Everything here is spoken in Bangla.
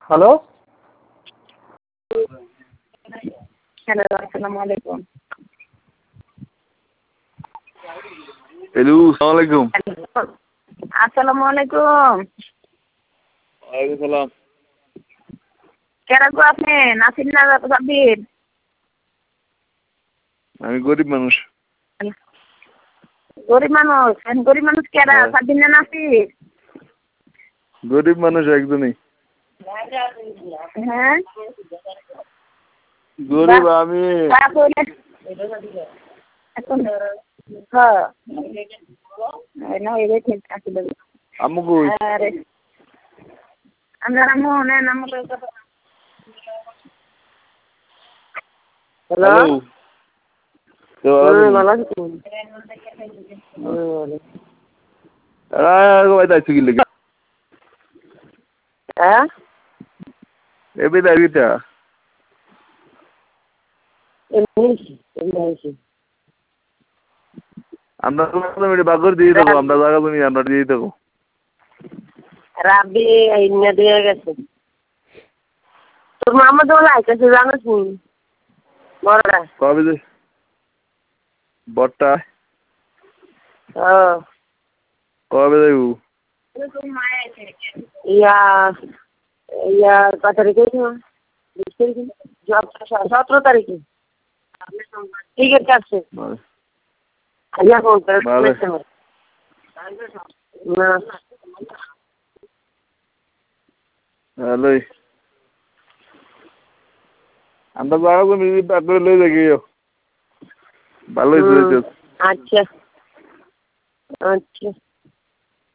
হ্যালো হ্যালো, আসসালামু আলাইকুম। হ্যালো, আসসালামু আলাইকুম। আসসালামু আলাইকুম। ওয়ালাইকুম সালাম। কেরা গো আপনি? নাসির না সাব্বির? আমি গরিব মানুষ। গরিব মানুষ? গরিব মানুষ কেরা? সাব্বির না নাসির? গরিব মানুষ একজনই। হ্যাঁ গরিব আমি। আম্মু কই? আপনার আম্মু নেন আম্মু। হ্যালো, ভালো আছেন? হ্যাঁ এমনি দাঁড়িয়েটা আমরা বাগর দিয়ে দেবো, আমরা জায়গা জমি আমরা দিয়ে দেবো। রাব্বি আইনা দিয়ে গেছে। তোর মামা দোলা আইতেছে জানিস নি? বড়রা কবে যে বটটা কবে যাইব? ইয়া ইয়া কত তারিখে? 17 তারিখে। ঠিক আছে। আইয়া ফোন করে না ভালোই। আমরা জায়গা জমি বাগর লয়ে যাই গিয়ে ভালোই হয়েছে। আচ্ছা আচ্ছা।